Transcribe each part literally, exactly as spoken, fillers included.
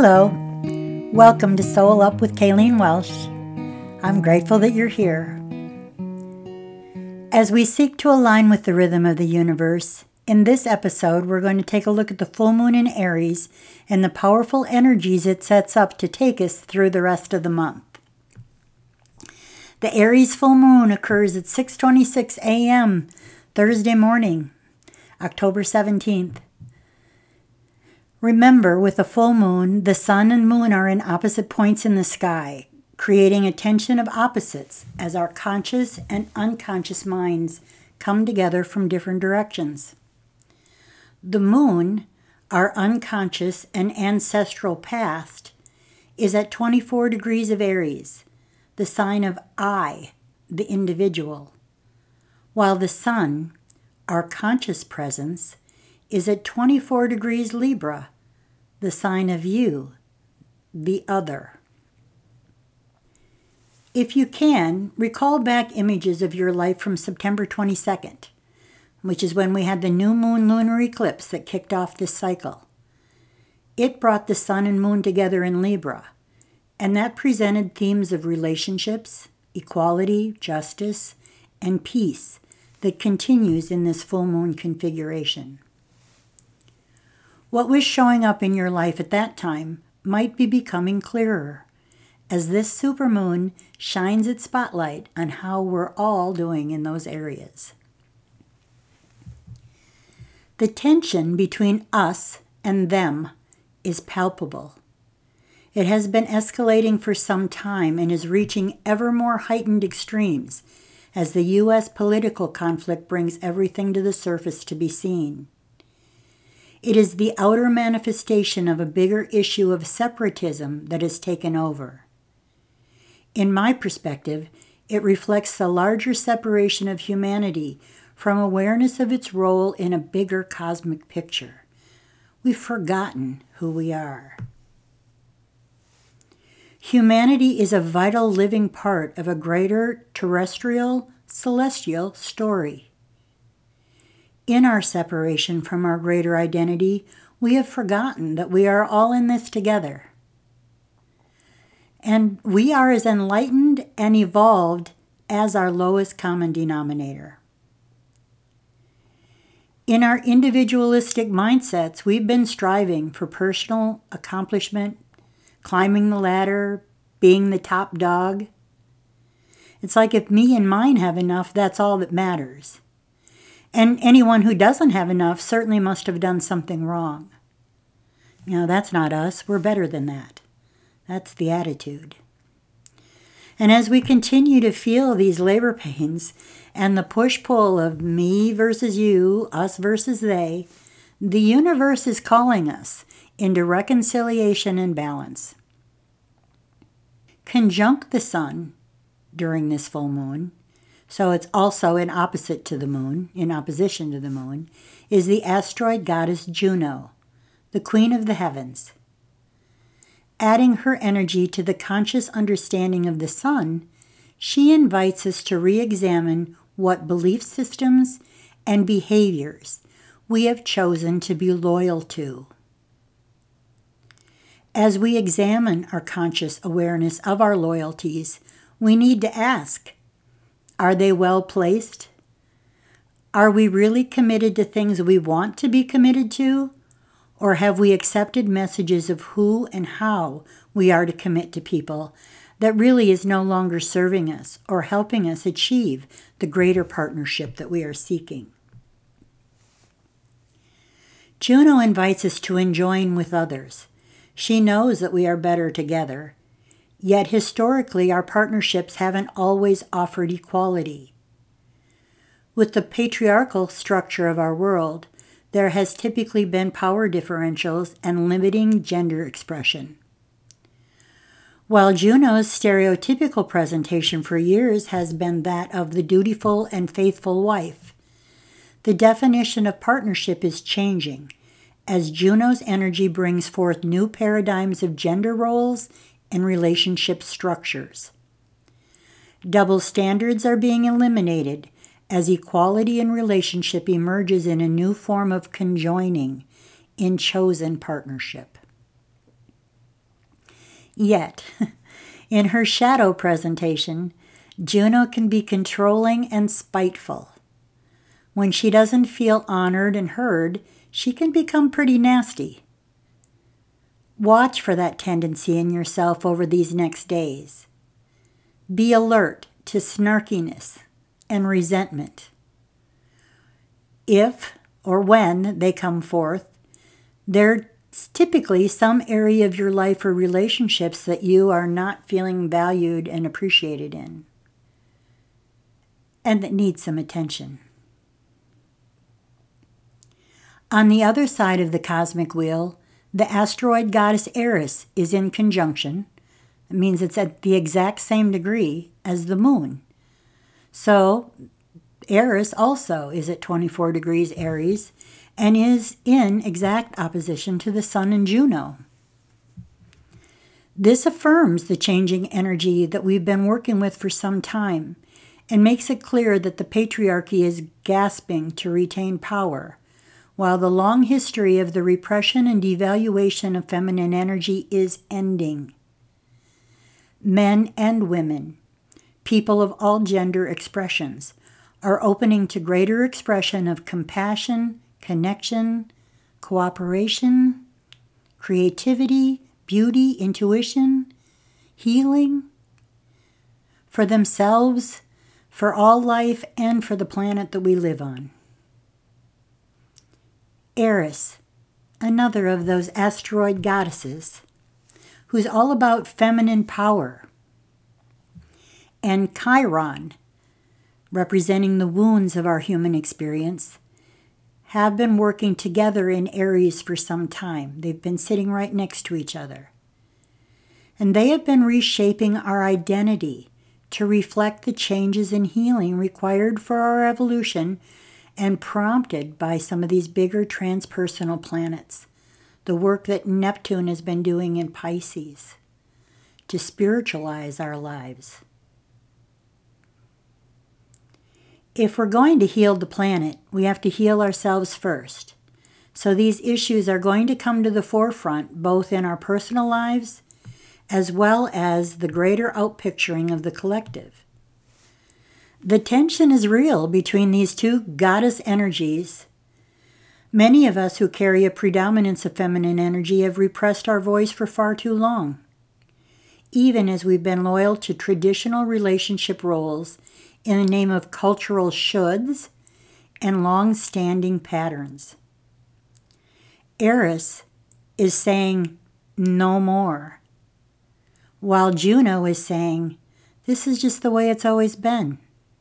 Hello, welcome to Soul Up with Kayleen Welsh. I'm grateful that you're here. As we seek to align with the rhythm of the universe, in this episode we're going to take a look at the full moon in Aries and the powerful energies it sets up to take us through the rest of the month. The Aries full moon occurs at six twenty-six a.m. Thursday morning, October seventeenth. Remember, with a full moon, the sun and moon are in opposite points in the sky, creating a tension of opposites as our conscious and unconscious minds come together from different directions. The moon, our unconscious and ancestral past, is at twenty-four degrees of Aries, the sign of I, the individual, while the sun, our conscious presence, is at twenty-four degrees Libra, the sign of you, the other. If you can, recall back images of your life from September twenty-second, which is when we had the new moon lunar eclipse that kicked off this cycle. It brought the sun and moon together in Libra, and that presented themes of relationships, equality, justice, and peace that continues in this full moon configuration. What was showing up in your life at that time might be becoming clearer as this supermoon shines its spotlight on how we're all doing in those areas. The tension between us and them is palpable. It has been escalating for some time and is reaching ever more heightened extremes as the U S political conflict brings everything to the surface to be seen. It is the outer manifestation of a bigger issue of separatism that has taken over. In my perspective, it reflects the larger separation of humanity from awareness of its role in a bigger cosmic picture. We've forgotten who we are. Humanity is a vital living part of a greater terrestrial, celestial story. In our separation from our greater identity, we have forgotten that we are all in this together. And we are as enlightened and evolved as our lowest common denominator. In our individualistic mindsets, we've been striving for personal accomplishment, climbing the ladder, being the top dog. It's like if me and mine have enough, that's all that matters. And anyone who doesn't have enough certainly must have done something wrong. You know, that's not us. We're better than that. That's the attitude. And as we continue to feel these labor pains and the push-pull of me versus you, us versus they, the universe is calling us into reconciliation and balance. Conjunct the sun during this full moon, so it's also in opposite to the moon, in opposition to the moon, is the asteroid goddess Juno, the queen of the heavens. Adding her energy to the conscious understanding of the sun, she invites us to re-examine what belief systems and behaviors we have chosen to be loyal to. As we examine our conscious awareness of our loyalties, we need to ask, are they well placed? Are we really committed to things we want to be committed to? Or have we accepted messages of who and how we are to commit to people that really is no longer serving us or helping us achieve the greater partnership that we are seeking? Juno invites us to join with others. She knows that we are better together. Yet historically, our partnerships haven't always offered equality. With the patriarchal structure of our world, there has typically been power differentials and limiting gender expression. While Juno's stereotypical presentation for years has been that of the dutiful and faithful wife, the definition of partnership is changing as Juno's energy brings forth new paradigms of gender roles and relationship structures. Double standards are being eliminated as equality in relationship emerges in a new form of conjoining in chosen partnership. Yet, in her shadow presentation, Juno can be controlling and spiteful. When she doesn't feel honored and heard, she can become pretty nasty. Watch for that tendency in yourself over these next days. Be alert to snarkiness and resentment. If or when they come forth, there's typically some area of your life or relationships that you are not feeling valued and appreciated in, and that needs some attention. On the other side of the cosmic wheel, the asteroid goddess Eris is in conjunction. It means it's at the exact same degree as the moon. So Eris also is at twenty-four degrees Aries and is in exact opposition to the sun and Juno. This affirms the changing energy that we've been working with for some time and makes it clear that the patriarchy is gasping to retain power, while the long history of the repression and devaluation of feminine energy is ending. Men and women, people of all gender expressions, are opening to greater expression of compassion, connection, cooperation, creativity, beauty, intuition, healing, for themselves, for all life, and for the planet that we live on. Eris, another of those asteroid goddesses, who's all about feminine power, and Chiron, representing the wounds of our human experience, have been working together in Aries for some time. They've been sitting right next to each other. And they have been reshaping our identity to reflect the changes in healing required for our evolution and prompted by some of these bigger transpersonal planets, the work that Neptune has been doing in Pisces to spiritualize our lives. If we're going to heal the planet, we have to heal ourselves first. So these issues are going to come to the forefront both in our personal lives as well as the greater outpicturing of the collective. The tension is real between these two goddess energies. Many of us who carry a predominance of feminine energy have repressed our voice for far too long, even as we've been loyal to traditional relationship roles in the name of cultural shoulds and long-standing patterns. Eris is saying no more, while Juno is saying this is just the way it's always been.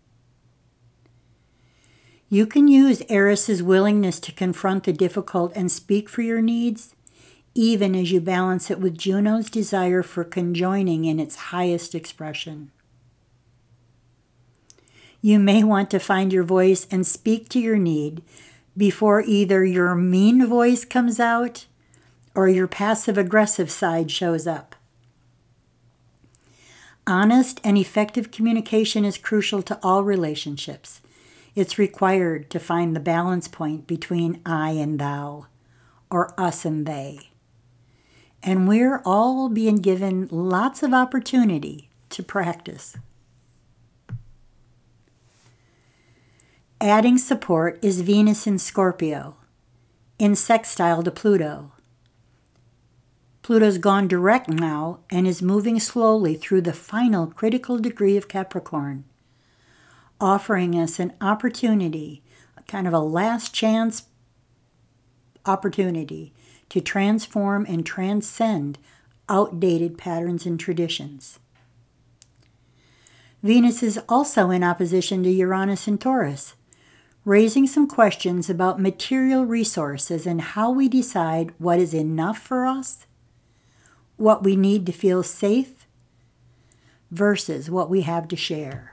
You can use Eris's willingness to confront the difficult and speak for your needs, even as you balance it with Juno's desire for conjoining in its highest expression. You may want to find your voice and speak to your need before either your mean voice comes out or your passive-aggressive side shows up. Honest and effective communication is crucial to all relationships. It's required to find the balance point between I and thou, or us and they. And we're all being given lots of opportunity to practice. Adding support is Venus in Scorpio, in sextile to Pluto. Pluto's gone direct now and is moving slowly through the final critical degree of Capricorn, offering us an opportunity, kind of a last chance opportunity to transform and transcend outdated patterns and traditions. Venus is also in opposition to Uranus and Taurus, raising some questions about material resources and how we decide what is enough for us, what we need to feel safe, versus what we have to share.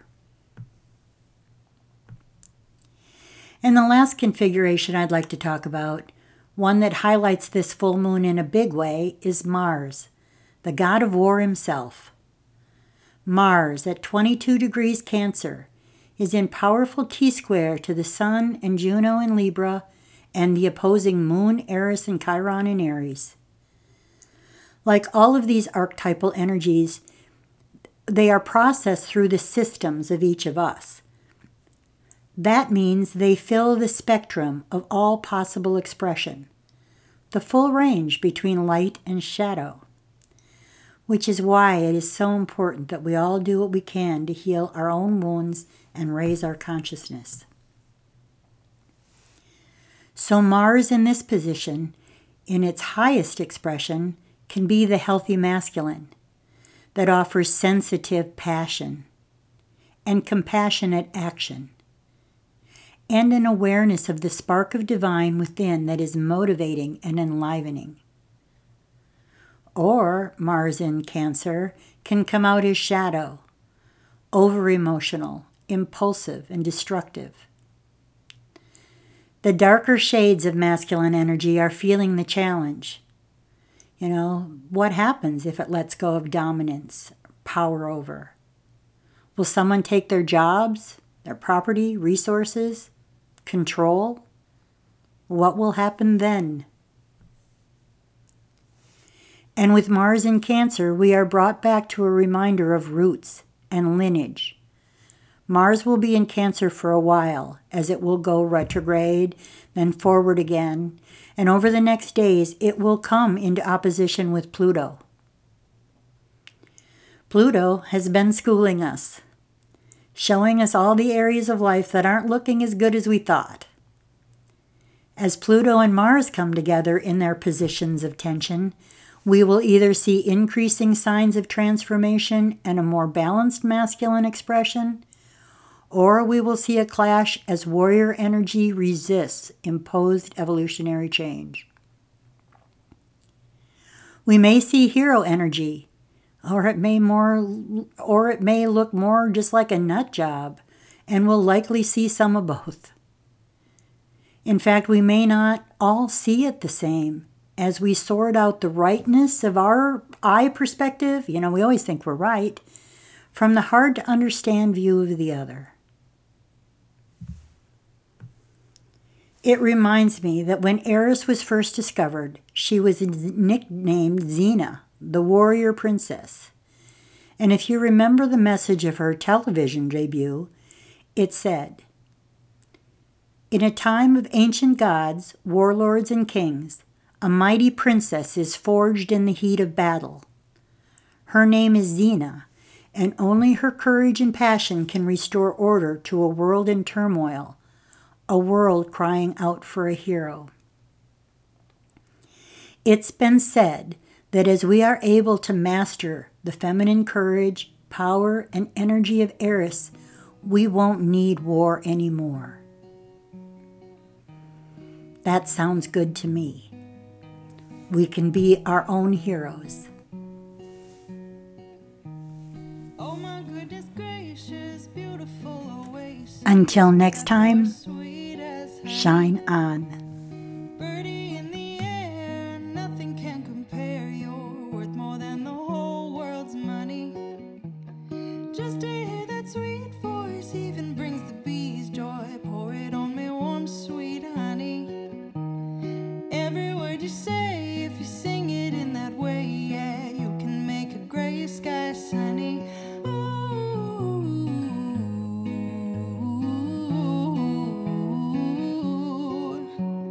And the last configuration I'd like to talk about, one that highlights this full moon in a big way, is Mars, the god of war himself. Mars, at twenty-two degrees Cancer, is in powerful T-square to the Sun and Juno in Libra and the opposing Moon, Eris, and Chiron in Aries. Like all of these archetypal energies, they are processed through the systems of each of us. That means they fill the spectrum of all possible expression, the full range between light and shadow, which is why it is so important that we all do what we can to heal our own wounds and raise our consciousness. So Mars in this position, in its highest expression, can be the healthy masculine that offers sensitive passion and compassionate action, and an awareness of the spark of divine within that is motivating and enlivening. Or Mars in Cancer can come out as shadow, over-emotional, impulsive, and destructive. The darker shades of masculine energy are feeling the challenge. You know, what happens if it lets go of dominance, power over? Will someone take their jobs, their property, resources, control? What will happen then? And with Mars in Cancer, we are brought back to a reminder of roots and lineage. Mars will be in Cancer for a while, as it will go retrograde, then forward again, and over the next days it will come into opposition with Pluto. Pluto has been schooling us, showing us all the areas of life that aren't looking as good as we thought. As Pluto and Mars come together in their positions of tension, we will either see increasing signs of transformation and a more balanced masculine expression, or we will see a clash as warrior energy resists imposed evolutionary change. We may see hero energy, or it may more, or it may look more just like a nut job, and we'll likely see some of both. In fact, we may not all see it the same. As we sort out the rightness of our I perspective, you know, we always think we're right, from the hard to understand view of the other. It reminds me that when Eris was first discovered, she was nicknamed Xena, the warrior princess. And if you remember the message of her television debut, it said, "In a time of ancient gods, warlords, and kings, a mighty princess is forged in the heat of battle. Her name is Xena, and only her courage and passion can restore order to a world in turmoil, a world crying out for a hero." It's been said that as we are able to master the feminine courage, power, and energy of Eris, we won't need war anymore. That sounds good to me. We can be our own heroes. Oh my goodness gracious, beautiful oasis. Until next time, Sweet as honey. shine on. Birdie in the air, nothing can compare. You're worth more than the whole world's money. Just to hear that sweet voice even brings the bees joy. Pour it on me warm, sweet honey. Every word you say, if you sing it in that way, yeah, you can make a gray sky sunny. Ooh.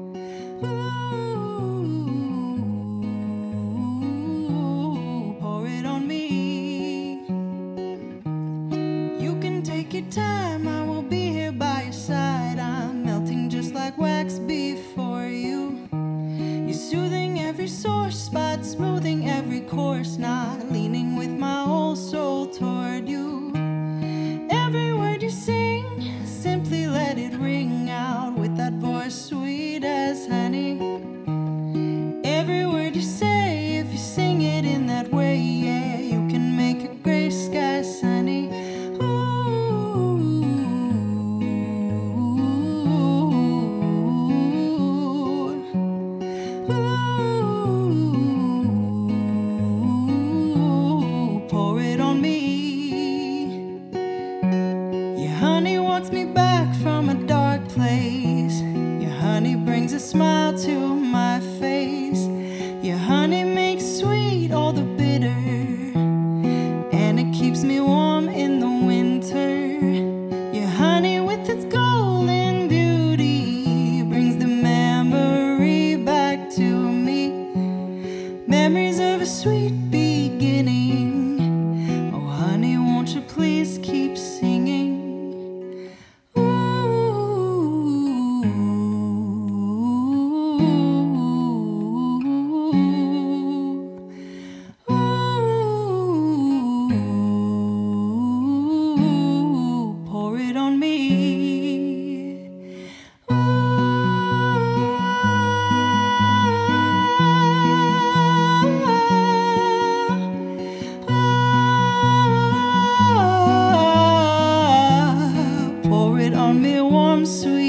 warm, sweet